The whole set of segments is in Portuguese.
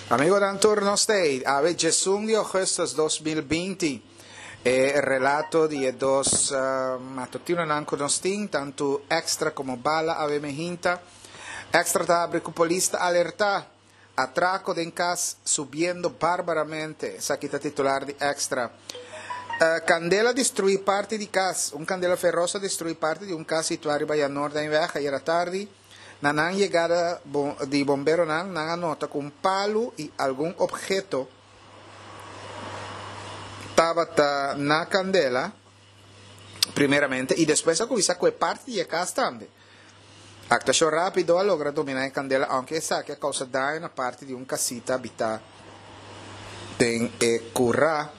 Amigo dan turno state, ave Gesù di agosto 2020 e relato di dos mattutino non conostin, tanto extra come bala ave mehinta, extra tabrico polista alerta, atraco de cas subiendo barbaramente, saquita titular di extra. Candela destruì parte di cas, un candela ferrosa destruì parte di un cas situato a nord in Veja, ieri tardi. Nanang llegada de bombero nan anota con palo y algún objeto estaba na candela primeramente y después acuvisa que parte de acá también. Actuación rápido logra dominar la candela aunque sa que a causa daño una parte de un casita habitada en curra.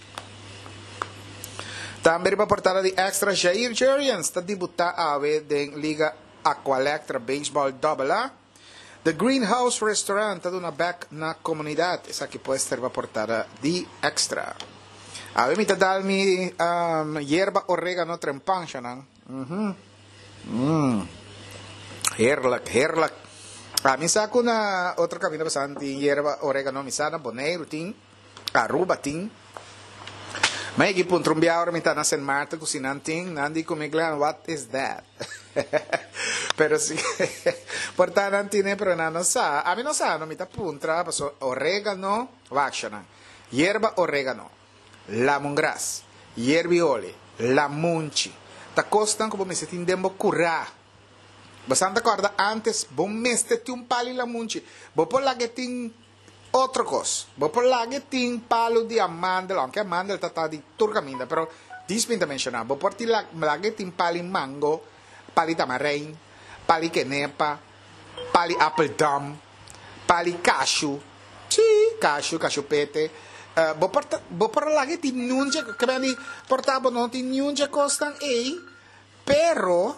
También para portada de extra Jair Jurians está debutar a ver de Liga Aqualectra Baseball AA. The Greenhouse Restaurant de una back na comunidad. Esa que puede ser portada de extra. A ver, me da mi hierba orégano trempanchanan. Herlak. A mí saco una otra camino bastante hierba orégano misana, boneiro, tin, aruba, tin. May igipon trumbiaur minta na San Marta cocinanting, nandi kumiglan, what is that? Pero si portanan tine pero no sa, a mí no sa, no mita puntra, paso orégano, vaxana, hierba orégano, lemongrass, hierbiole, lamunchi, ta costan como me se tindembo curá. Bastante corda antes, bom mestete un pali lamunchi, bo por la getin otro cosa, vos por la que tin palo de amandel, aunque amandel está de turcaminda, pero dispinta mencionar, vos por ti la que tin pali mango, pali tamarain, pali quenepa, pali apple dum, pali cashew, sì, cashew pete, vos por la que tin nunca, che bene portavo non tin nunca costan pero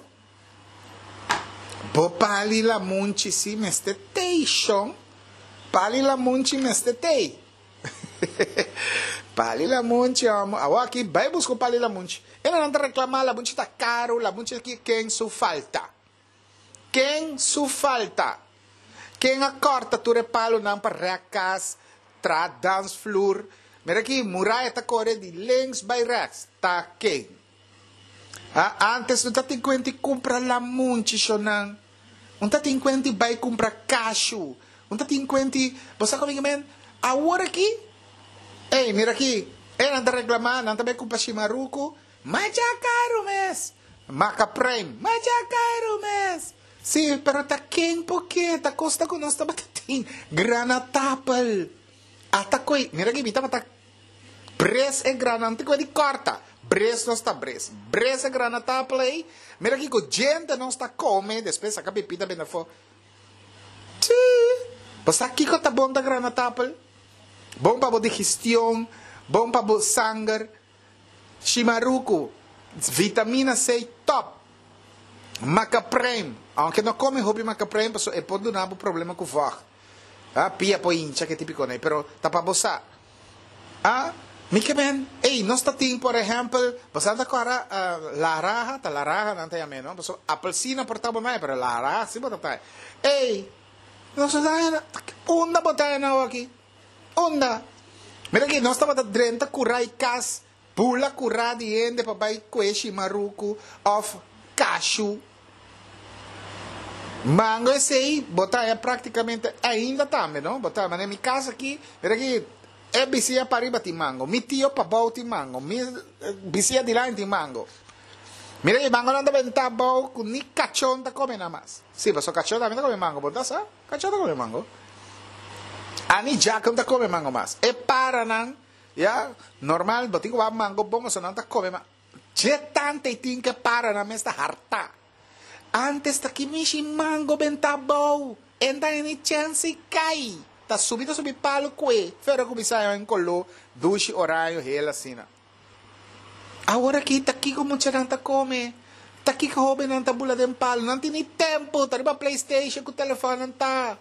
vos pali la munchi si mestation. Pali la munchi mestetei. Pali la munchi, aqui vai buscar pali la munchi. E não anda reclamar, la munchi tá caro, la munchi aqui quem su falta. Quem su falta. Quem acorta tu repalo não para recas, tra dance floor. Mira aqui, muraya tá corre de links by rex. Tá quem? Antes não tá tem quanti compra la munchi chonan. Não tá tem quanti vai compra cashew. Não tem quanti, você comigo men, agora aqui, mira aqui, anda reclamar, não também com Pachimaruco, mas já caro mes, Maca Prime, mas já caro mes, sim, pero tá quem porque, tá costa com nós, tá batating, granatapel, até coi, mira aqui, tá batating, bres é granante, coi de corta, bres não está bres é granatapel aí, mira aqui, com gente não está come, depois saca pepita bem na fo, sim. Basta aqui ko ta bom da granatapel, bom para digestão, bom para sangue, Shimaruku, vitamina C top, macaprem, aunque não come hobby macaprem, é pode dar um problema com o voz, pia po hincha que típico né, pero tá para bosa, Mika men, nós tá tem por exemplo, basta da cara laraja não tem a menos, so apelsina portava mais, pero laraja sim bota tá, nós onda botaya na aqui. Onda. Mira aqui, nós estamos dentro curai cas, pula curá de ende papai queshi maruco of cashew. Mango esse aí, botaya praticamente ainda também, não? Botaya, mas na minha casa aqui, mira aqui, bicia para riba de mango, mi tio papau de mango, mi bicia de lá de mango. Mira que mango não deve estar bom, ni cachón da come nada más. Sí, pues cachón también come mango, ¿verdad? Cachón da come mango. Ani jack não come mango mais. E para não, normal, botigo va mango bom, só não da come mais. Je tante tin que para não me está harta. Antes da que mishi mango ben tá bom, enda any chance cai. Tá subindo palo que, pero como sai em colo, duche horário hela assim. Agora aqui, tá aqui como muita gente come. Tá aqui que joven não tá bula de palo. Não tem nem tempo. Tá riba PlayStation com o telefone não tá.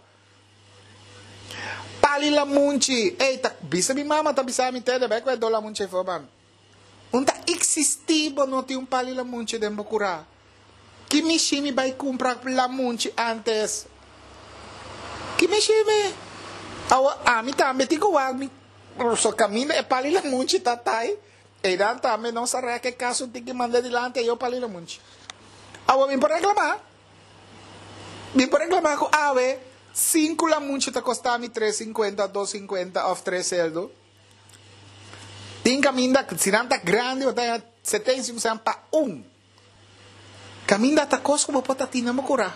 Pali la munchi. Tá bisa mi mama, tá bisa mi tede. Vai que la munchi foi, man. Não tá existivo, não tem pali la munchi de mbocura. Que me chame vai comprar la munchi antes. Que me chame. Mi também tigo mi so caminho é palila munchi tatai. E dan também não sará que caso tem que mandar dilante eu palila munchi. Mi por reclamar. Mi por reclamar com ave 5 la munchi ta costava mi 3,50, 2,50 of 3 celdo. Tem caminho se não tá grande, ou tá 75 para 1. Caminho tá costo como pode tina mo curar.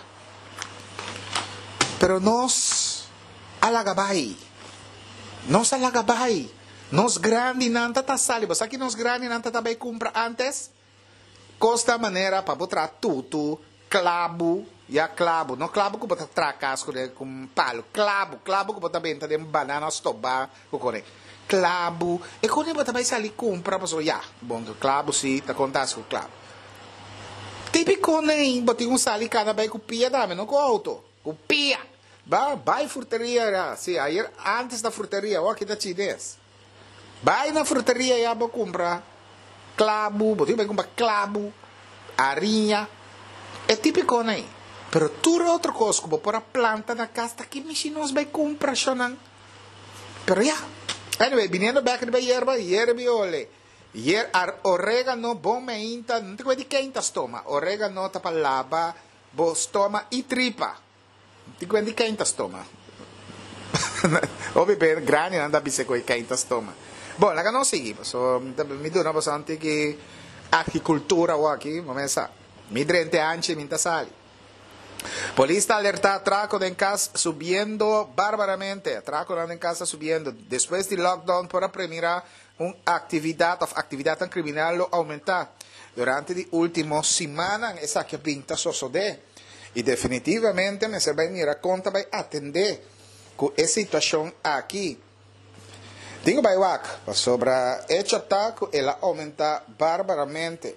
Pero nos alagabay. Nos alagabay. Nos grande nanta ta saliba. Sa que nos grande nanta também compra antes. Costa maneira para botar tudo, clavo, clavo. No clavo que bota tracasco com palo. Clavo que bota benta de banana stoba, kokore. Clavo. E quando bota vai sair compra, passo bom, clavo sim, tá contasse com clavo. Típico nem, bota sali cada vez com pia dame, não com auto. Com pia. Vai fruteria, sim, ayer antes da fruteria, ó, aqui da chinês. Vai na fruteria e vou comprar clavo, você vai comprar clavo, arinha. É típico, né? Pero tudo é outra coisa, como pôr a planta na casa, que mexinos vai comprar, xonan. Pero anyway, viniendo back de hierba ole. Orégano, bom meinta, não tem coisa de quem toma. Orégano tá para lava, bom toma e tripa. Não tem coisa de quem toma. Óbvio, bem, grande, não dá para coisa quem toma. Bom, lá que não seguimos. So, mi dona bastante que agricultura aqui, vamos ver, mi 30 anos, minta sali. Polícia alerta atraco en casa subiendo bárbaramente. Atraco en casa subiendo. Después del lockdown para premiar una actividad criminal lo aumenta. Durante la última semana esa que pinta sosode. Y definitivamente me se va a mirar conta va a atender con esa situación aquí. Digo baiwak, sobre hecho ataque ela aumenta bárbaramente.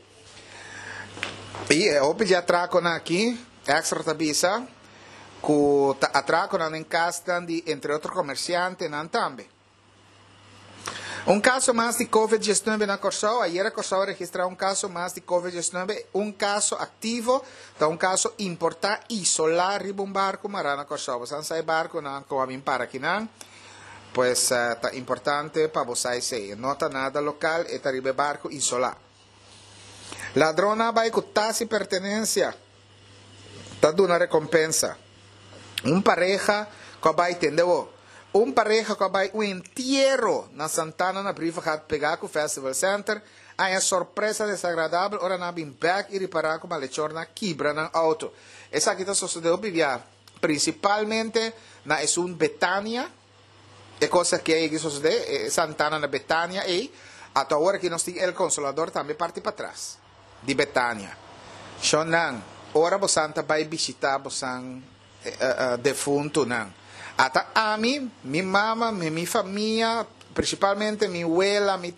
Y hoy ya atraco aquí. Extra tabisa, que atraco en casa de, entre otros comerciantes, también. Un caso más de COVID-19 en Corsao. Ayer Corsao registró un caso más de COVID-19, un caso activo, un caso importante, isolar un barco marana Corsao. Sans hay barco, como a mí para aquí, pues está importante para vos ahí. No está nada local, está arriba barco isolar. Ladrona va a ejecutarse pertenencia. Dando una recompensa. Un pareja que vai entendeu? Un pareja que vai un entierro na Santana na Briva hat pegar com o Festival Center. Aí a surpresa desagradável, ora na bim back e reparar com a lechor na quebra na auto. Essa aqui está sucedendo vivia principalmente na Esun Betânia. É coisa que aí sucede Santana na Betânia e até agora que nós temos o Consolador também parte para trás de Betânia. Shonan ora bosanta vai visitar bosan defunto não. Até a mim, minha mama, minha família, principalmente minha abuela, minha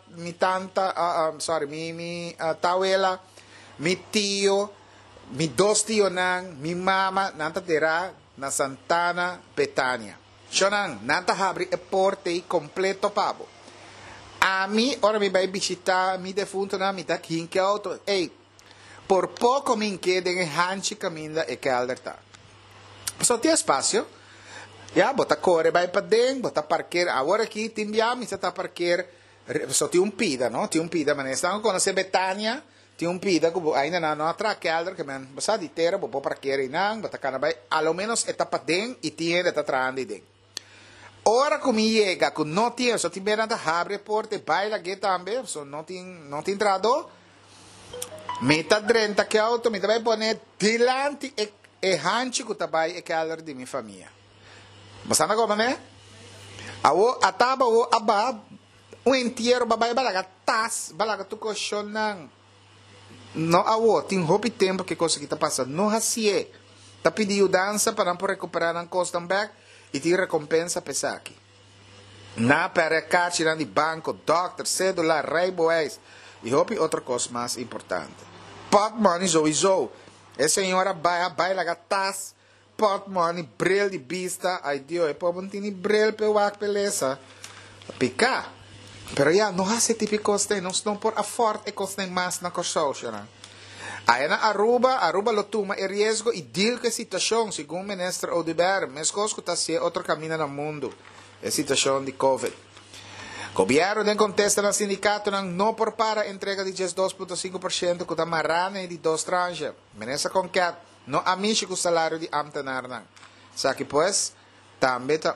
tauela, meu tio, meus dois tios não, minha mama, nanta terá na Santana, Betânia. Shonan, nanta abre a porta completo pabo. A mim, ora me vai visitar meu defunto não, me tá aqui que auto, ei. Por poco me quedé en hanchi caminda e que alerta. Só tem espaço. Bota corre, vai para dentro, bota parqueira. Agora aqui, timbiamo, você está parqueira. Só tem pida, não? Tem pida, mas estamos conhecendo Betânia. Tem pida, que ainda não atraque alder, que man, basta de terra, bota parqueira e não, bota cana vai. Ao menos está para dentro e tem está traindo dentro. Ora como chega, que não tem, só tem bem nada, abre a porta, vai lá que também, só não tem entrado. Meta 30 que auto, me vai poner dilante e hanchi que tabai e calor de minha família. Basta na como, né? Awo ataba o aba o inteiro babai balaga tas, balaga tu colchão não. No awo, tem roupa tempo que coisa que tá passando. Não hasie. Tá pedindo dança para não recuperar na custom back e tem recompensa pesar aqui. Na para caixa de banco, doctor, cédula, rei boés. E roupa outra coisa mais importante. Pot money sowieso. A senhora vai lá tas, pot money, bril de vista. Ai Deus, é para não ter bril para o ar beleza. Picar. Pero não há esse tipo de coisa, não por a forte e coisa mais na coisa. Aí na Aruba lo toma e riesgo e deal com a situação, segundo o ministro Odiber, mesmo que está sendo outro caminho no mundo, a situação de Covid. Governo den contesta no sindicato não prepara a entrega de 12,5% que está marrane de dois tranches. Ministro Concat não amiche com o salário de ambtenaar. Sabe pois, também está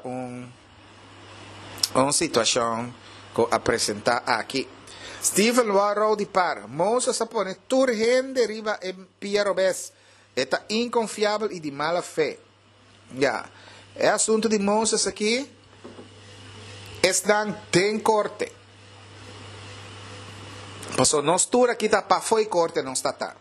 uma situação que apresentar aqui. Stephen Warrow de par, Moses sapone turhen deriva en Pierobes, está inconfiável e de mala fé. Já, é assunto de Moses aqui, estão em corte. Mas nós tur aqui está para foi corte, não está.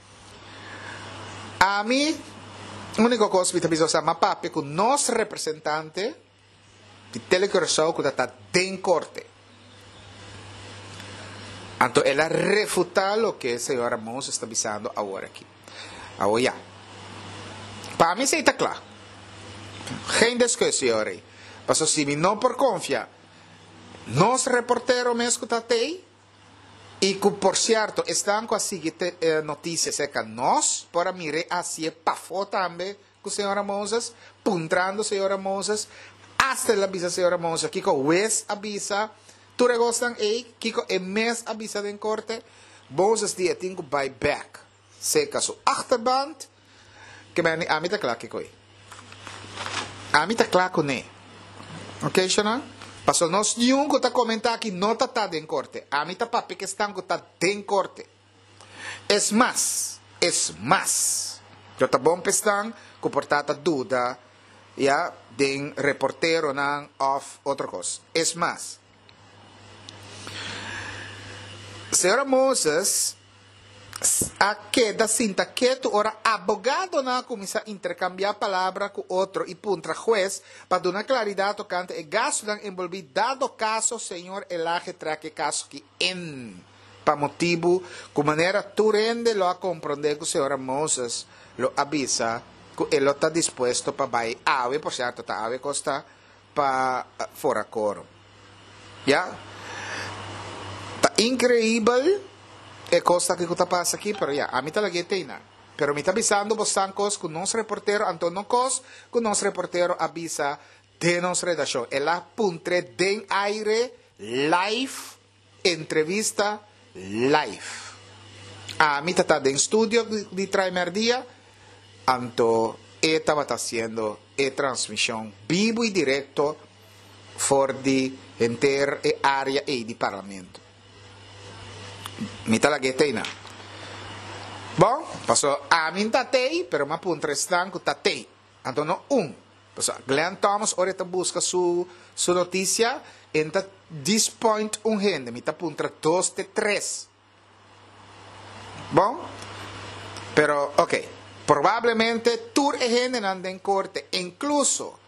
A mim, a única coisa que eu preciso papi com nosso representante de telecoração que está em corte. Então, ela refuta o que a senhora Moses está dizendo agora aqui. Agora, já. Para mim, isso está claro. Sem discussão aí. Mas, se não por confiar, nós reporteros mesmo que está aí, e que, por certo, estão com a seguinte notícia, é que nós, para mirar assim, para também com a senhora Moses, puntrando a senhora Moses, hasta la avisa a senhora Moses, que o West avisa, tu regostan kiko mes avisa den korte, Moses die tingo by back. Zeker zo achterband, que me amita klaar kiko. Amita klaar ko ne. Ok, Shana? Paso nos yung ko ta comenta aqui no ta den korte. Amita papi que están ko ta den korte. Es más. Eu ta bom pestan ko portata duda ya den reportero ng of outra cosa. Es más. Senhora Moses, a queda cinta que tu ora abogado na começa a intercambiar palavra com outro e puntra juez para dar claridade tocante e gasto dan envolvido dado caso senhor elaje traque caso que para motivo com maneira tu rende lo a compreender que senhora Moses lo avisa que ele está disposto para vai ave por certo tá ave costa para fora coro. Ya? Increíble é coisa que está passando aqui, pero a mim talaga na. Pero me está avisando bastante coisas que o nosso reportero, Antonio Cos, que o nosso reportero avisa de nossa redação. Ela puntre den aire live, entrevista live. A mim está em estúdio de primeiro dia, então estava fazendo a transmissão vivo e direto for de inteira área e de parlamento. Mita la na. Bom, passou a mim tatei, pero ma punta estanco tatei. Então não Passou Glenn Thomas ahorita busca su notícia, enta 10 point gente, mita punta 2 de 3. Bom, pero ok, provavelmente tur e gente anda en corte, incluso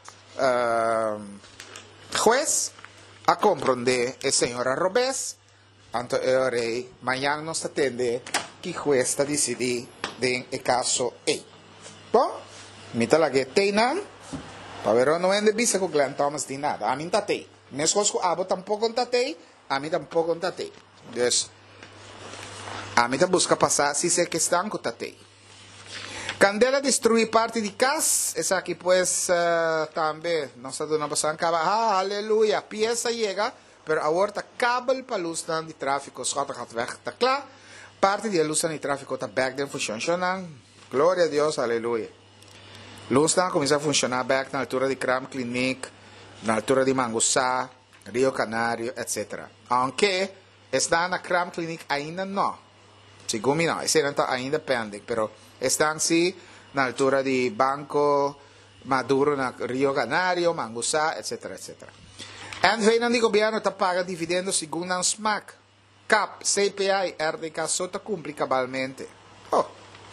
juez a comprender el señora Robes. Anto ore mañana nos atende que juez está decidir en el caso A. Bom, mita la que teinan, pero no vende visa con Glenn Thomas de nada. A mí tatei. Mes cosco abo tampoco tatei, a mí tampoco tatei. Entonces, a mí te busca pasar si sé que están con tatei. Candela destruye parte de casa, esa aquí pues también, no sé de una persona que va, aleluya, pieza llega, pero ahora está kabel para luz de tráfico, schot gaat weg, está klaar. Parte de luz de tráfico está back de funcionando. Gloria a Dios, aleluya. Luz comienza a funcionar back na altura de Cram Clinic, na altura de Mangusá, Rio Canario, etc. Aunque está na Cram Clinic ainda não. Segundo não, esse não está ainda pending, pero están sí na altura de Banco Maduro, na Rio Canario, Mangusá, etc. etc. En vem di governo está paga dividendo segundo ang SMAC, CAP, CPI, RDK, sota cumpri cabalmente. Oh.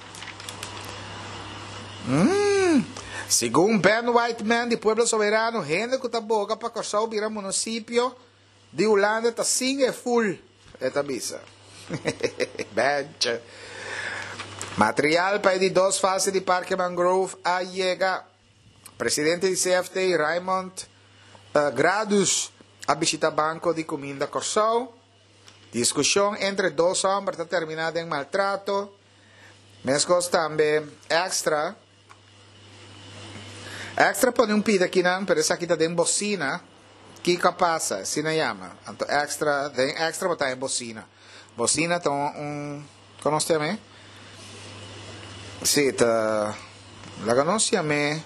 Segundo Ben Whiteman, de Pueblo Soberano, gente que está boca para correr o município de Holanda, está sim é full. Esta visa. Bench. Material para de 2 fases de Parque Mangrove a llega. Presidente de CFT, Raymond Gradus, a visitar Banco de Comida Corsau. Discussão entre 2 hombres está terminada em maltrato. Mescos também extra. Extra põe pida aqui não, pero essa aqui tá em bocina. Que passa, se não chama. Então extra botar em bocina. Bocina então conosce a me? Sì, la conosci a me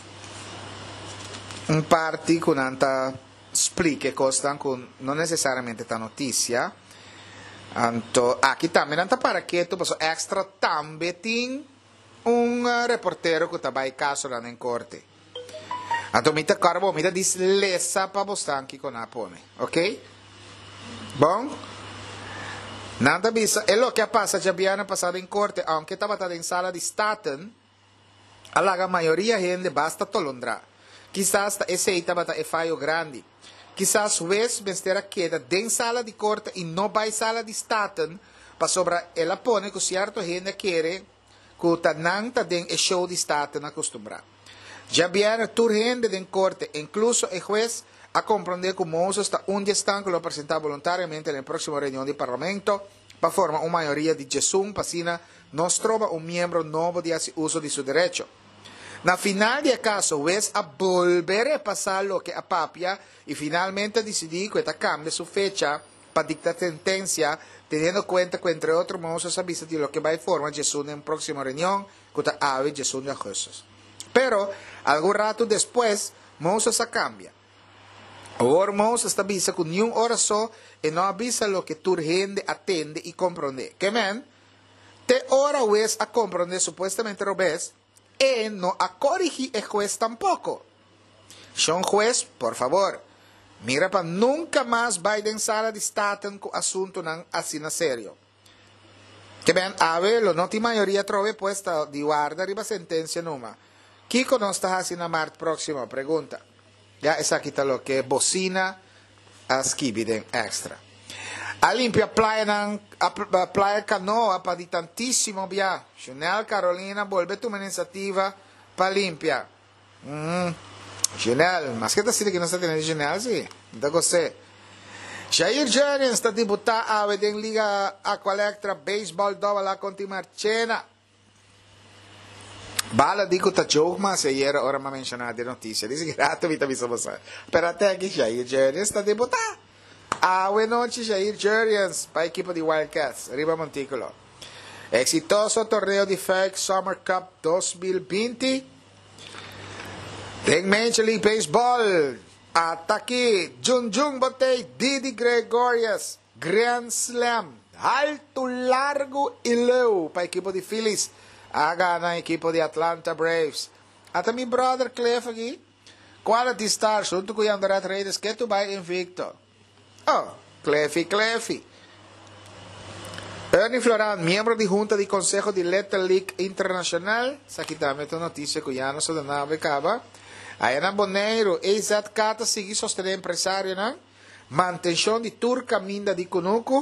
un parti con tanta explica costan con non necessariamente ta notizia. Anto aqui também nanta para que tu passo extra também tem reportero que tá vai caso lá na corte. Anto mita carbo mita dislessa pa bostanchi con apone, ok? Bom? Nada bisa, e lo che passa già abbiamo passato in corte, anche estava in sala di Staten, alla maioria gente basta tolondra. Quizás esse estava e fallo grande. Quizás juez bestera queda den sala di corte e non vai sala di Staten, pa sobra ela pone que certo gente quer que ta nanta den e show di Staten acostumbra. Já abbiamo tur gente den corte, incluso el juez a comprender que Moses está un gestan que lo presenta voluntariamente nel prossimo riunione di Parlamento per formare una maggioria di Gesù, pasina non trova un membro nuovo di hacer uso di suo diritto. Na final di caso, juez a volver a pasar lo que a papia y finalmente decidir que cambia su fecha para dictar sentencia, teniendo cuenta que entre otros Moses avisa de lo que va a formar Jesús en la próxima reunión, que ave Jesús de Jesús. Pero, algún rato después, Moses cambia. Ahora Moses avisa que ni una hora so y no avisa lo que tu gente atende y comprende. Que men, te hora juez a comprender supuestamente lo ves, y no a corregir el juez tampoco. Son juez, por favor, mira para nunca más Biden sala de Staten con asunto nan así na serio. Que men, a ver, lo noti mayoría trove puesta di guarda riba sentencia numa. Kiko non sta así na mart próximo, pregunta. Ya esa quita lo que bocina a skibiden extra. A limpia playa canoa pa di tantissimo via. Chanel Carolina, vuelve tu iniziativa pa limpia. Chanel, mas che ti che non sta tenendo Chanel, sì? Da cos'è? Jair Jurien sta debutta a vedere in Liga Aqualectra Baseball dove la continua cena. Bala dico ta joke, ma se ieri ora mi menzionate notizie, dice che rato vita mi sono passato. Per a te che Jair Jurien sta debutta. Buenas noches, Jair Jurriens, para el equipo de Wildcats, arriba Montículo. Exitoso torneo de FedEx Summer Cup 2020. En Major League Baseball, hasta aquí, Jun Botey, Didi Gregorius, Grand Slam, alto, largo y low, para el equipo de Phillies. A gana el equipo de Atlanta Braves. Hasta mi brother Clef aquí. Quality Stars, junto con Yandarat Raiders, que tu vai invicto. Oh, Clefy. Ernie Floran, miembro di junta di Consejo di Little League Internacional. Aqui também tem notícia que já não se danava acaba. Aí na Boneiro, exat cata seguir sostener empresário, né? Mantenção de turca minda di Kunuku.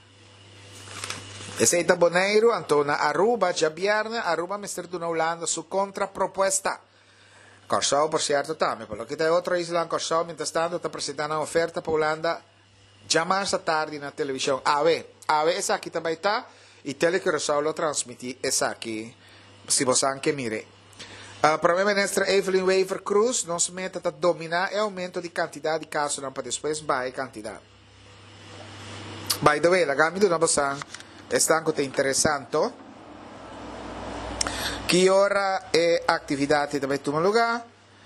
Esse é Boneiro, Antona Aruba, já viernes, Aruba me está na Holanda su contrapropuesta. Corsau, por cierto, também. Por lo que tem outra isla em Corsau, mientras tanto, está apresentando uma oferta para Holanda. Já mais tarde na televisão. Essa aqui também está. E Telecorsau lo transmite. Essa aqui. Se você anche mire. Primeiro-ministro Evelyn Waver Cruz não se mete a dominar o aumento de quantidade de casos não para depois vai quantidade. By the way, la gami do Nabosan está anche interessante. Que ora é atividade também toma lugar.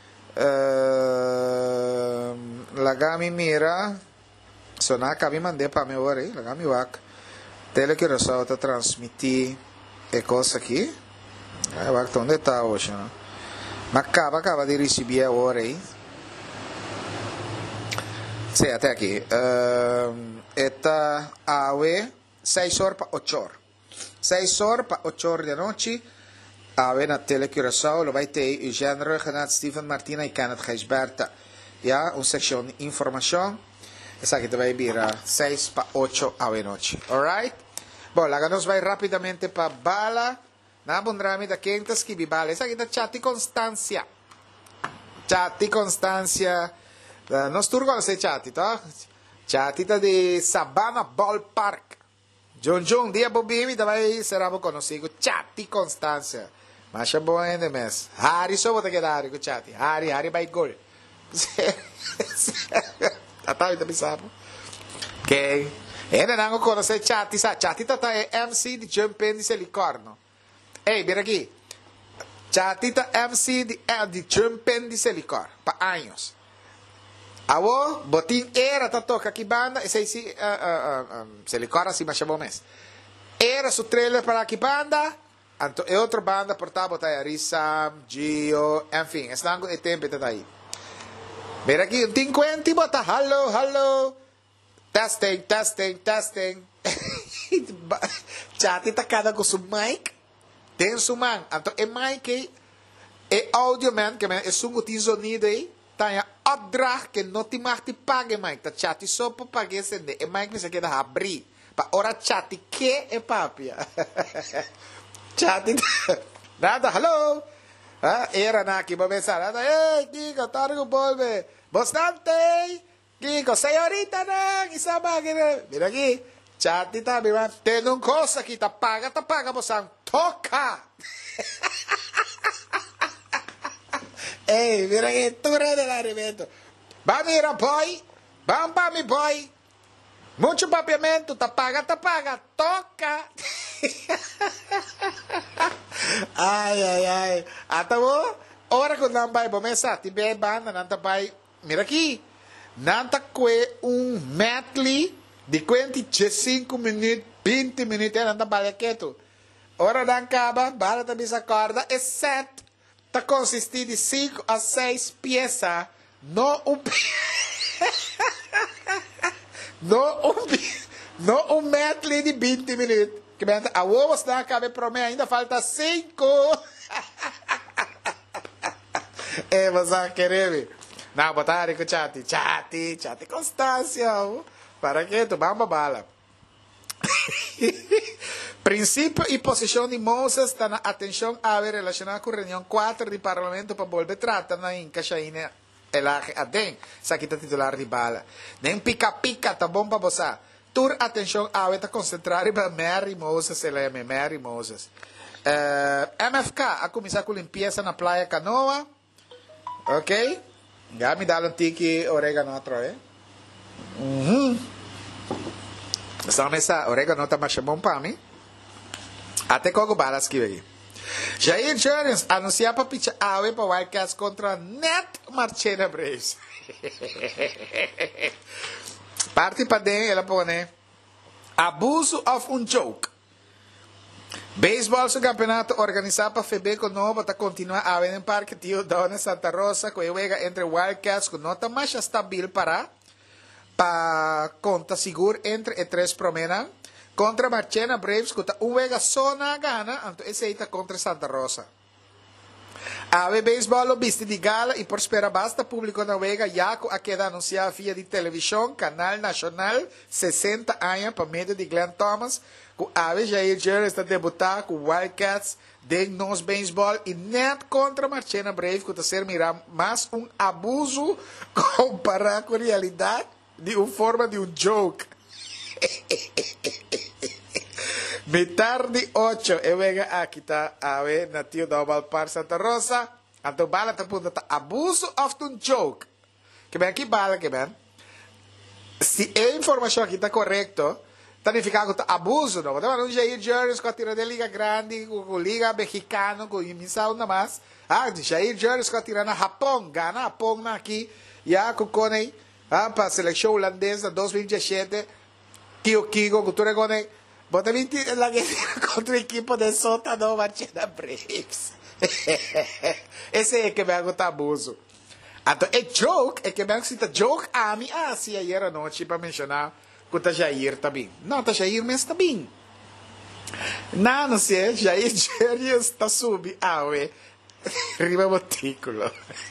La gami mira. Sonar kami mandei para meu ore, la gami wak. Tele que resolta transmitir e coisa aqui. Wak onde está hoje, não? Mas acaba de receber ora aí. Sim, até aqui. Eta ave 6 horas para 8 horas. 6 horas para 8 horas da noite. Ave na tele que resolta, vai ter o género Renato Stephen Martina e Kenneth Geisberta. Ja, uma secção de informação. Esa que te va a ir a 6 para 8 a la noche. Alright? Bueno, la nos va rápidamente para Bala. Na bundrami da Kentas que vi Bala. Esa que está Chati Constancia. Chati Constancia. Nos turgo se Chati, ¿tá? Chati está de Sabana Ballpark. Jun, dia bobimi, daí será bom conhecido. Chati Constância. Mas é bom ainda mesmo. Hari só vou ter que dar com Chati. Hari vai gol. Tá pensando? Ok. Ainda não conhece Chati, sa? Chati tá é MC de Jumping de Silicorno. Ei, vira aqui. Chati tá MC de Jumping de Silicor. Pa anos. Awo, botin era tá toca aqui banda, e sei se Silicor assim mais bom mês. Era su trailer para aqui banda, anto e outra banda portava tá Arisa, Gio, enfim, estão com o tempo tá aí. Ver aqui, 50 bota hello. Testing. Chati tá cada com su mic. Tem su man, anto e mic e audio man, que é sungo ti sonido aí. Tá opdracht que não te mag te pague, Mike. Tá chati só para pagar esse de. E Mike me se queda abrir. Para ora chati que é papia. Chati. Nada, hello. Era na aqui para pensar. Nada, ei, Kiko, targo volve. Bastante. Kiko, senhorita não. Isa bagay. Mira aqui. Chati tá, mi man. Tem um coisa aqui, tá paga, você toca. Ei, mira que altura del alimento. Va, mira, boy. Vamos para mi boy. Mucho papiamento. Te paga. Toca. Ai. Até vou. Ora que não vai começar. Tiver banda, não vai. Mira aqui. Não tá com medley de 25 minutos, 20 minutos. Não vai quieto. Ora não acaba. Bala também se acorda. É 7. Está consistir de 5 a 6 peças, não um medley de 20 minutos. Que a ovos da cabe para mim ainda falta 5. Você querer? Não, botar com Chati Constância. Para que tu vamos bala. Princípio e posição de Moses está na atenção a ver relacionada com a reunião 4 do Parlamento para volver tratar na Incaixaína Elaje Adem, saquita titular de bala. Nem pica, tá bom para você. Tur atenção a ver, está concentrado para Mary Moses, Mary Moses. MFK, a começar com limpeza na Praia Canoa. Ok? Já me dá um tique orégano atrás, Essa mesa orégano tá mais bom para mim. Até como balas que veio. Jair Jones anuncia para picha ave para Wildcats contra Net Marchena Braves. Parte para dentro, ela põe abuso of um joke. Beisebol su campeonato organizado para Febeco Novo para continuar a ver en Parque Tío Dona Santa Rosa, que juega entre Wildcats con nota más estabil para conta seguro entre e 3 promena contra Marchena Braves que juega zona gana anto esse está contra Santa Rosa. Ave Beisebol lo viste de gala e por espera basta público na juega Yaco a queda anunciada via de televisão, canal nacional 60 anos para meio de Glenn Thomas. O Ave Jair Jones está debutando com Wildcats de nos Beisebol e net contra Marchena Brave que está ser mirar mais abuso comparado com a realidade de uma forma de joke. Metade 8 e venga aqui tá Ave nativo da Valpar Santa Rosa. Anto bala tá punta tá abuso of the joke. Que bem aqui bala que bem. Se a informação aqui tá correto, significa que abuso, não? Mas não Jair Jones com a tira de liga grande, com liga mexicano, com missão nada mais. Jair Jones com a tira na Japão, gana Japão aqui, já com Coney, para a seleção holandesa 2017, Kiko, cultura Coney, bota 20 la contra o equipo de Sota no Marchena Braves. Esse é que me gusta abuso. Então, é joke, é que me gusta joke a mim, sim, ayer à noite, para mencionar, que tá Jair também. Não, tá Jair, mas tá bem. Não sei, Jair Jerius tá subi, ué. Riba botículo.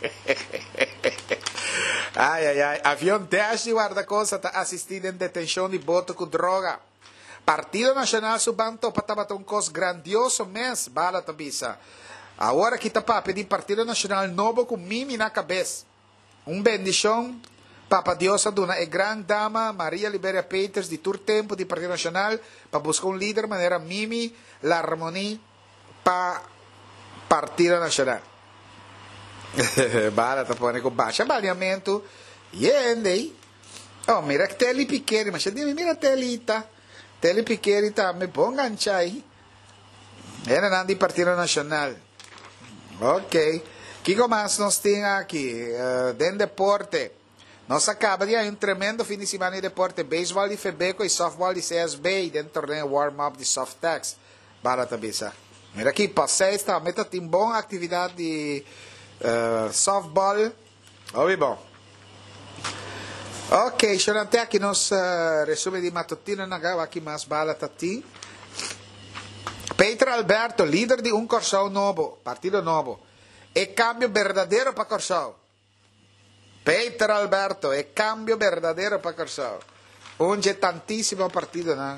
Ai. Avião 10 de guarda-costa tá assistindo em detenção de voto com droga. Partido Nacional Subanto para um cos grandioso mês, bala tabisa. Agora que tá para pedir Partido Nacional novo com mimi na cabeça. Bendição Papa Dios aduna e gran dama Maria Liberia Peters di tur tempo di Partido Nacional para buscar un líder manera Mimi la harmonia pa Partido Nacional. Bala ta pone con bacia baliamento. Yende. Oh, mira Teli Piqueri, mas dimmi mira Telita. Teli Piqueri ta me pongan chai. Era nandi Partido Nacional. Ok. Kiko mas nos tem aqui? Den deporte. Nós acaba de um tremendo fim de semana de deporte. Beisebol de Febeco e softball de CSB. Dentro do torneio warm-up de Softex. Barata bisa. Mira aqui, passei esta meta tem boa atividade de softball. Ouvi bom. Ok, Xorante aqui nos resume de matutino na gawa aqui mais bala tati. Pedro Alberto, líder de Corsão novo, partido novo. É cambio verdadeiro para Corsão. Pedro Alberto, é cambio verdadeiro para Corsão. Onde tantissimo partido, né?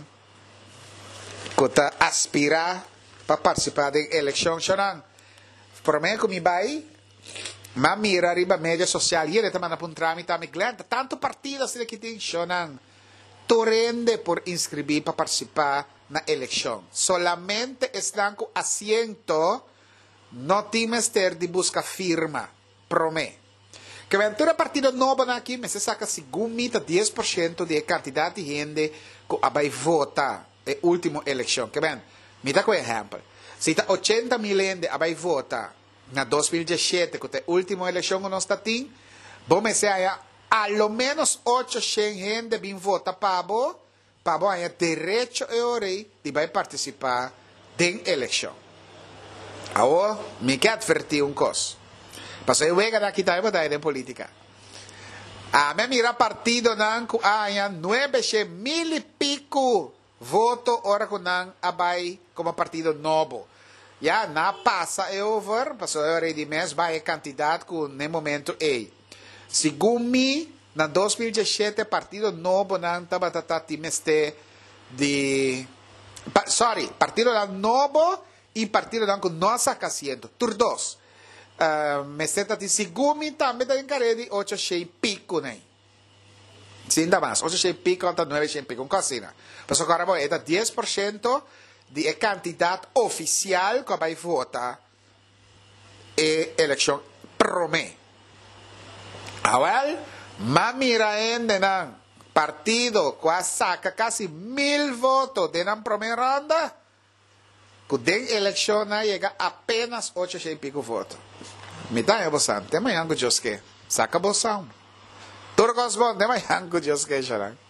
Que aspira para participar da eleição, Xorang. Por mim, como vai, mas mira arriba mídia social, e ele também na tramite, me glenda, tanto partido assim que tem, Xorang, torrende por inscrever para participar na eleição. Solamente estão com assento, não tem mestre de buscar firma, promete. Que ventura partido novo aqui, mas se saca segunda 10% de quantidade de gente que vai votar na última eleição. Que bem, me dá um exemplo. Se está 80 mil gente vai votar na 2017, que é a última eleição que nós temos, vamos dizer, a lo menos 800 gente vem votar para você ter direito de vai participar da eleição. Agora, me quero advertir uma coisa. Mas eu venho aqui também em política. A mim mira partido não há 900 mil e pico votos ora que não abai como partido novo. Já na passa é over, passou a hora de mês vai candidato com no momento é. Segundo mim, na 2017 partido novo não estava timeste de partido novo e partido não com nossa casiento, tur dos. Meseta de segumi também tem cara de 800 pico, né? Sim, dá mais. 800 pico contra 900 pico. Cosina. Mas agora, bom, é 10% de candidato oficial que vai votar e eleição promete. Agora, mamira ainda não. Partido quase saca quase 1000 votos de na primeira ronda. Que den eleição chega apenas 800 pico votos. Me dá a bolsa, tem mais algo de que saca bolsão. Turcos bom, tem mais algo de que já.